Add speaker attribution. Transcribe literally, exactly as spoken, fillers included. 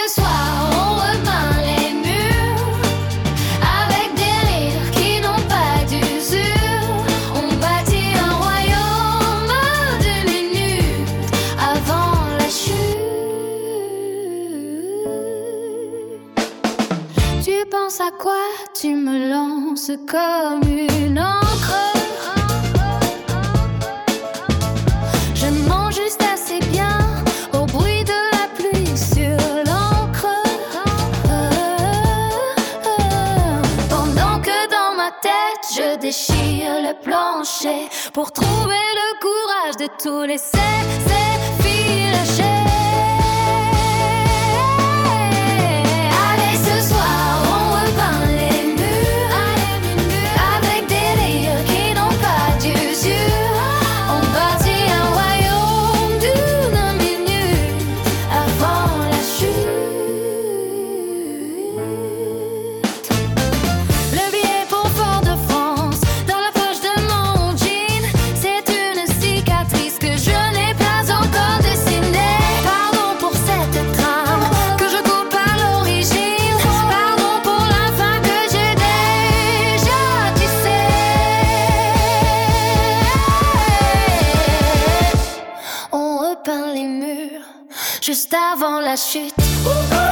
Speaker 1: ce soir on repeint les murs avec des rires qui n'ont pas d'usure. On bâtit un royaume de minutes avant la chute. Tu penses à quoi? Tu me lances comme une encre. Je mens juste assez bien au bruit de la pluie sur l'encre. Pendant que dans ma tête je déchire le plancher pour trouver le courage de tout laisser s'effilocher. Allez, ce soir on repeint les murs avec des rires qui n'ont pas d'usure. On bâtit un royaume d'une minute avant la chute. Le billet pour Fort-de-France dans la poche de mon jean, c'est une cicatrice que je n'ai pas encore dessinée. Pardon pour cette trame que je coupe à l'origine. Pardon pour la fin que j'ai déjà tissée. On repeint les murs juste avant la chute.